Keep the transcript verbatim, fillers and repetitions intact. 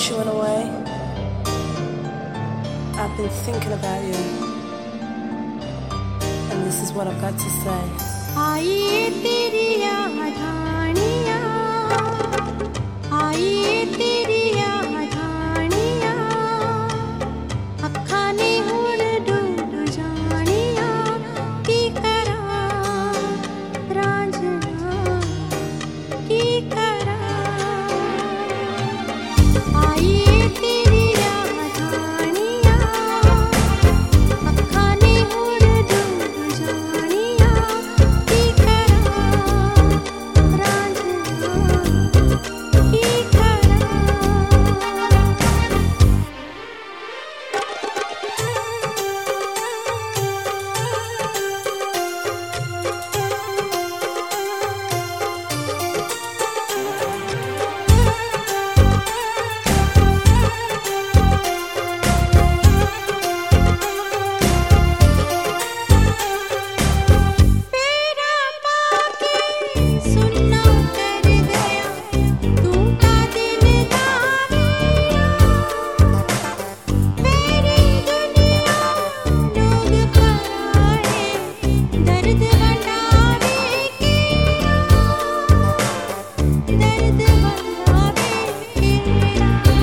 since you went away, I've been thinking about you, and this is what I've got to say. आइए तेरी यादानियाँ, आइए तेरी यादानियाँ, अखां ने हुण डूब जानियाँ, की करां रांझना की करां। आइए तेरी यादानियाँ, अखां ने हुण डूब जानियाँ, की करां रांझना की करां। तेरा पाके सुन्ना कर गया तू का दिल दानिया। तेरी दुनिया लोग पराए दर्द बनावे किया, दर्द बनावे किया।